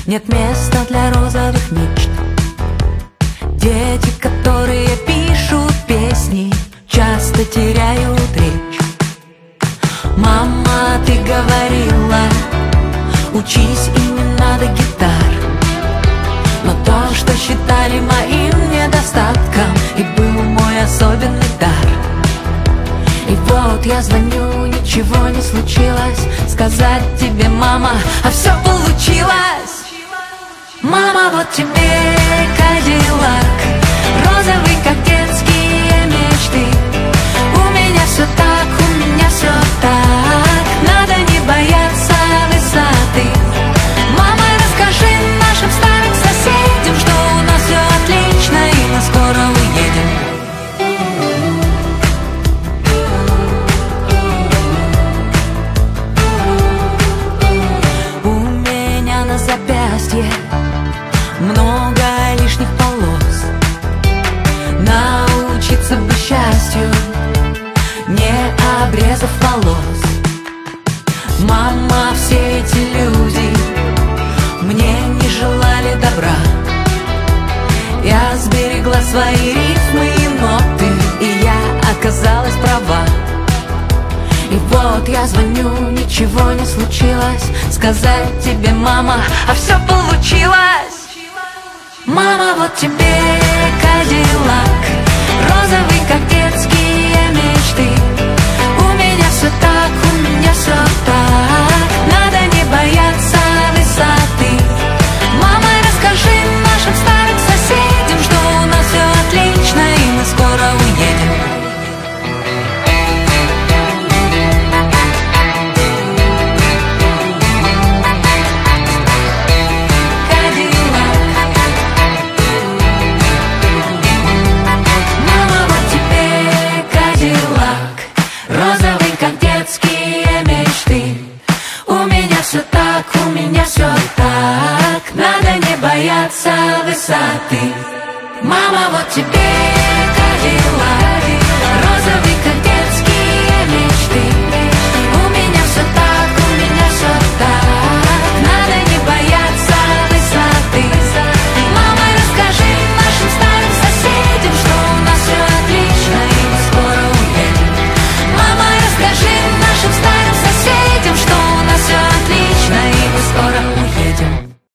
Нет места для розовых мечт. Дети, которые пишут песни, часто теряют речь. Мама, ты говорила, учись и не надо гитар. Но то, что считали моим недостатком, и был мой особенный дар. И вот я звоню, ничего не случилось, сказать тебе, мама, а все получилось. Мама, вот тебе Кадиллак, розовый, как детские мечты. У меня все так, у меня все так, надо не бояться высоты. Мама, расскажи нашим старым соседям, что у нас все отлично и мы скоро уедем. У меня на запястье много лишних полос. Научиться бы счастью, не обрезав волос. Мама, все эти люди мне не желали добра. Я сберегла свои рифмы и ноты, и я оказалась права. И вот я звоню, ничего не случилось, сказать тебе, мама, а все получилось. Мама, вот тебе Кадиллак, розовый, как детские мечты. У меня все так, у меня все так, надо не бояться высоты. Мама, расскажи нашим старым соседям, что у нас все отлично и мы скоро уедем. Розовый, как детские мечты. У меня все так, у меня все так, надо не бояться высоты. Мама, вот тебе Кадиллак.